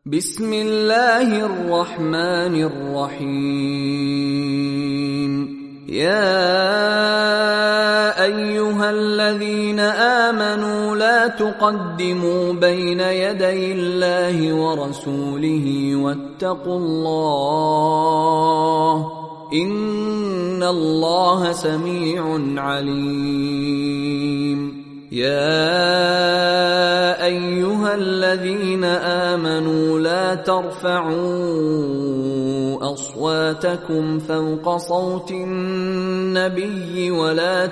بسم الله الرحمن الرحيم. يا أيها الذين آمنوا لا تقدموا بين يدي الله ورسوله واتقوا الله إن الله سميع عليم. يا أيها الذين آمنوا لا ترفعوا أصواتكم فوق صوت النبي ولا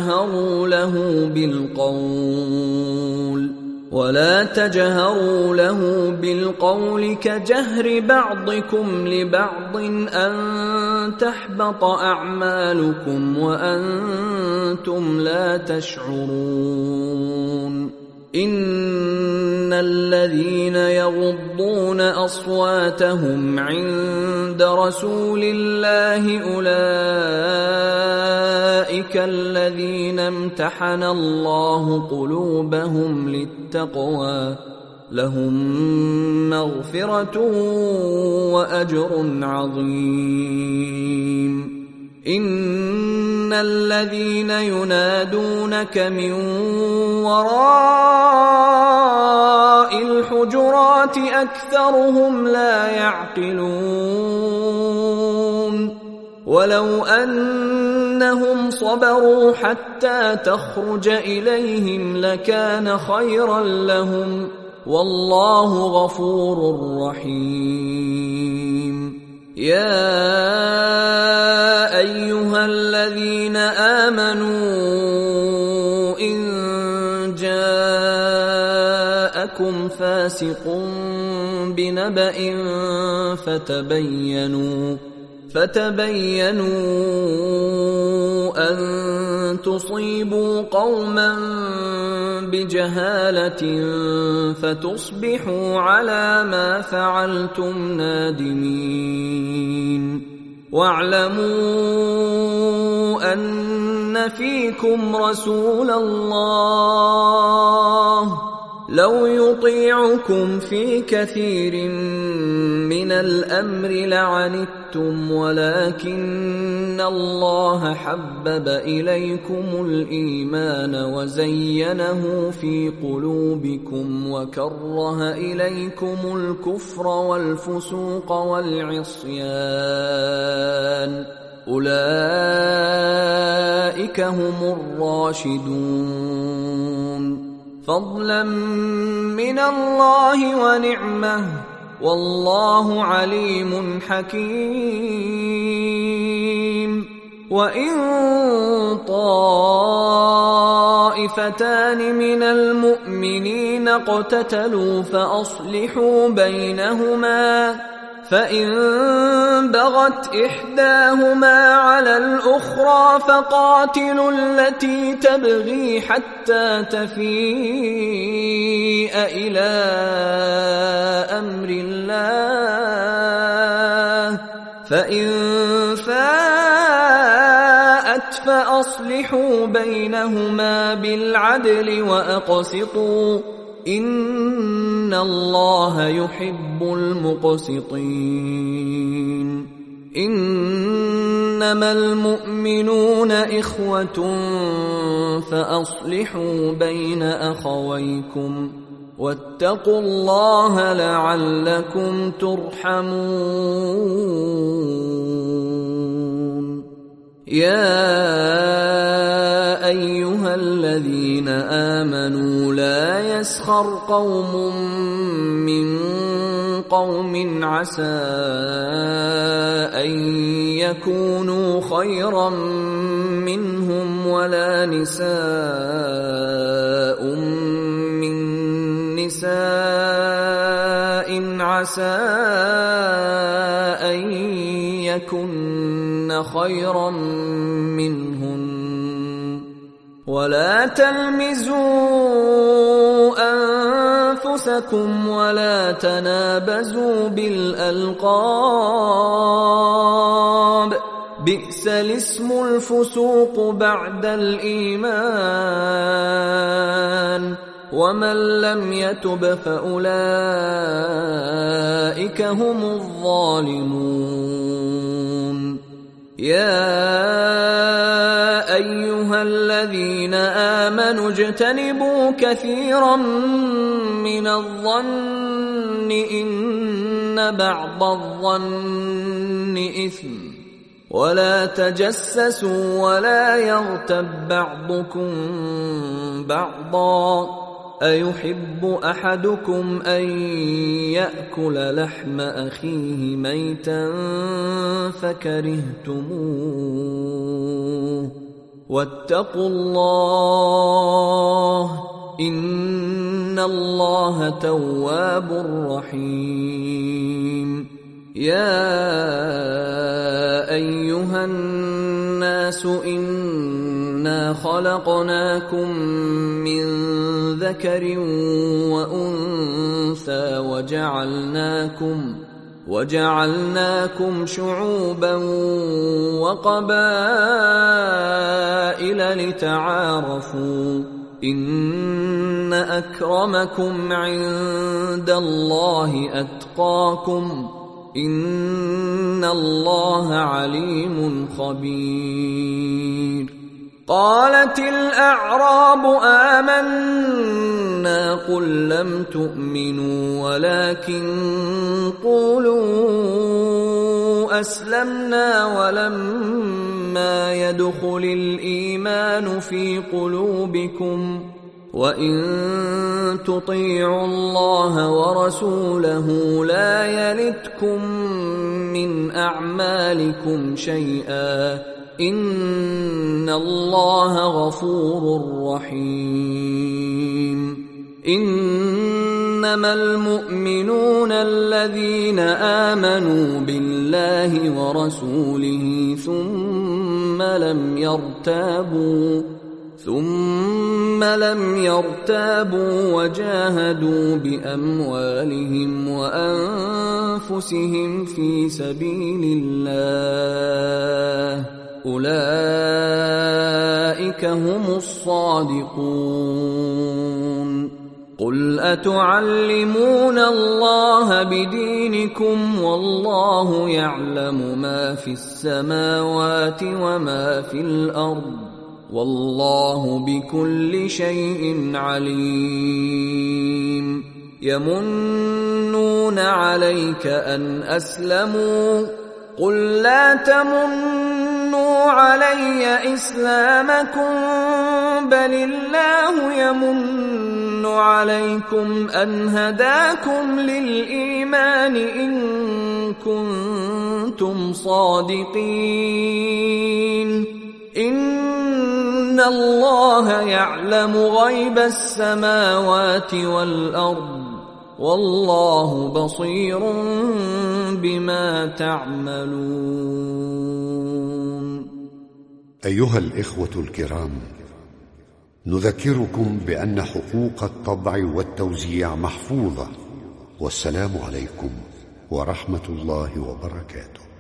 تجهروا له بالقول كجهر بعضكم لبعض أن تحبط أعمالكم وأنتم لا تشعرون. إن الذين يغضون أصواتهم عند رسول الله أولئك الذين امتحن الله قلوبهم للتقوى لهم مغفرة وأجر عظيم. إن الذين ينادونك من وراء الحجرات أكثرهم لا يعقلون. ولو أنهم صبروا حتى تخرج إليهم لكان خيرا لهم والله غفور رحيم. يا أيها الذين آمنوا إن جاءكم فاسق بنبأ فتبينوا أن تصيبوا قوما بجهالة فتصبحوا على ما فعلتم نادمين. واعلموا أن فيكم رسول الله لو يطيعكم في كثير من الأمر لعنتم ولكن الله حبب إليكم الإيمان وزينه في قلوبكم وكره إليكم الكفر والفسوق والعصيان أولئك هم الراشدون فضلا من الله ونعمه والله عليم حكيم. وإن طائفتان من المؤمنين اقتتلوا فأصلحوا بينهما فإن بغت إحداهما على الأخرى فقاتلوا التي تبغي حتى تفيء إلى أمر الله فإن فاءت فأصلحوا بينهما بالعدل وأقسطوا إن الله يحب المقسطين. إنما المؤمنون إخوة فأصلحوا بين أخويكم واتقوا الله لعلكم ترحمون. يا أيها الذين آمنوا لا يسخر قوم من قوم عسى أن يكونوا خيرا منهم ولا نساء من نساء عسى أن يكن خيرا منهن ولا تلمزوا أنفسكم ولا تنابزوا بالألقاب بئس الاسم الفسوق بعد الإيمان ومن لم يتب فأولئك أولئك هم الظالمون. يا أيها الذين آمنوا اجتنبوا كثيرا من الظن إن بعض الظن إثم ولا تجسسوا ولا يغتب بعضكم بعضا أيحب أحدكم أن يأكل لحم أخيه ميتا فكرهتموه واتقوا الله إن الله تواب رحيم. يا أيها الناس إنا خلقناكم من ذكر وأنثى وجعلناكم شعوبا وقبائل لتعارفوا إن أكرمكم عند الله أتقاكم إن الله عليم خبير. قالت الأعراب آمنا قل لم تؤمنوا ولكن قولوا أسلمنا ولما يدخل الإيمان في قلوبكم وإن تطيعوا الله ورسوله لا يلتكم من أعمالكم شيئا إن الله غفور رحيم. إنما المؤمنون الذين آمنوا بالله ورسوله ثم لم يرتابوا وجاهدوا بأموالهم وأنفسهم في سبيل الله أولئك هم الصادقون. قل أتعلمون الله بدينكم والله يعلم ما في السماوات وما في الأرض والله بكل شيء عليم. يمنون عليك أن أسلموا قل لا تمنوا علي إسلامكم بل الله يمن عليكم أن هداكم للإيمان إن كنتم صادقين. إن الله يعلم غيب السماوات والأرض والله بصير بما تعملون. أيها الإخوة الكرام، نذكركم بأن حقوق الطبع والتوزيع محفوظة. والسلام عليكم ورحمة الله وبركاته.